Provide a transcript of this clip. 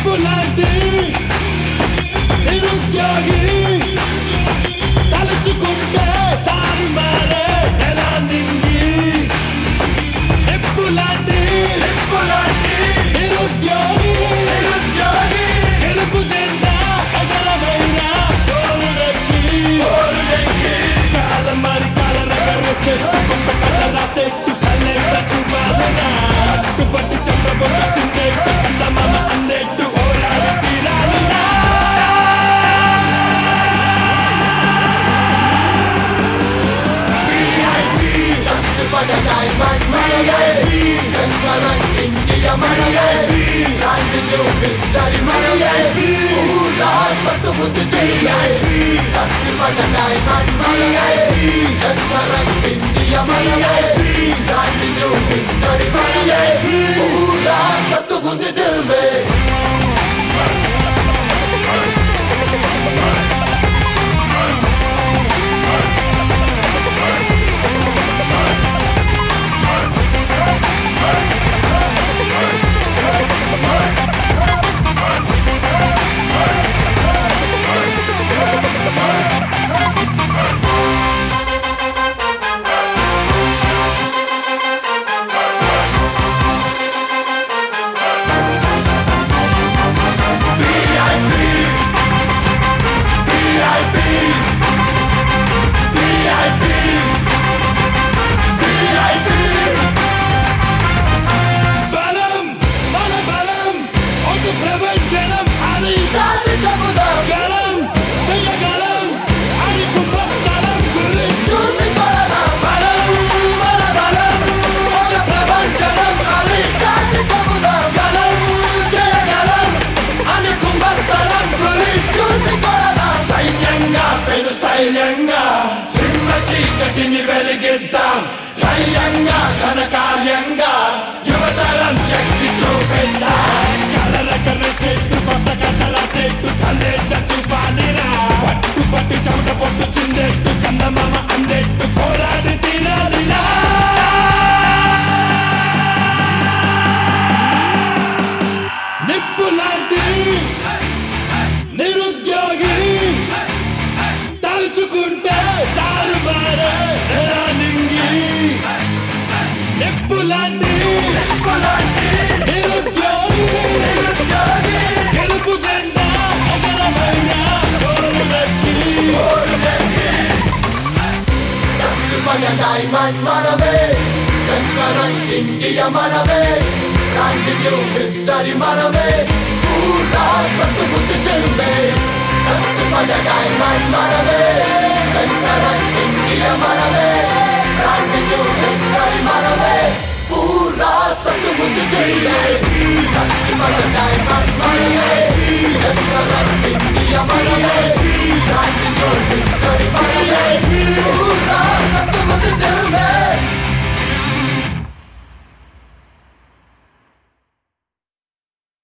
నిప్పులాంటి నిరుద్యోగి తలుచుకుంటే దారి మారే ఎలా నింగి నిప్పులాంటి నిరుద్యోగి తెలుపు జెండా ఎగరమైన కోరుడెక్కి కాలం మరి కాల రగరెసెట్టు కొత్త కథ రాసెట్టు కళ్ళెంత చూపాలనా పట్టు చంద్రబొట్టు చిందేట్టు చందమామ అన్నెట్టు ఓరాడి తీరాలినా ఇండియా మనదే బ్రాండ్ న్యూ హిస్టరీ మనదే పూరా సత్తు బుద్ధి చేయాలి కష్టపడ డైమండ్ మనదే ఎంతరంగ్ ఇండియా మనదే బ్రాండ్ న్యూ హిస్టరీ మనదే పూరా సత్తు బుద్ధి దిల్మే ప్రపంచనం అని చెబుదాం గలం చెయ్యగలం అని కుంభస్థలం గురించి చూసి కొడదాం బలం మన బలం ఒక ప్రపంచనం అని చాటి చెబుదాం గలం చేయగలం అని కుంభస్థలం గురించి చూసి కొడదాం సైన్యంగా పెను స్థైర్యంగా చిన్న చీకటిని వెలిగిద్దాం ధైర్యంగా ఘనకార్యంగా యువతరం శక్తి చూపిద్దాం కలల కలసెట్టు కొత్త కథల సెట్టు కళ్ళేజ చూపాలిరా పట్టు పట్టి చెమట పొట్టు చిందెట్టు చందమామ అందెట్టు పోరాడి తీరాలిరా నిప్పులాంటి నిరుద్యోగి తలుచుకుంటే దారు మారే ఎలా నింగి నిప్పులాంటి నిరుద్యోగి గెలుపు జెండా ఎగరమైన కోరుడెక్కి కష్టపడ డైమండ్ మనదే ఎంతరంగ్ ఇండియా మనదే బ్రాండ్ న్యూ హిస్టరీ మనదే పూరా సత్తు బుద్ధి దిల్మే కష్టపడ డైమండ్ మనదే ఎంతరంగ్ ఇండియా మనదే బ్రాండ్ న్యూ హిస్టరీ మనదే పూరా సత్తు బుద్ధి దిల్మే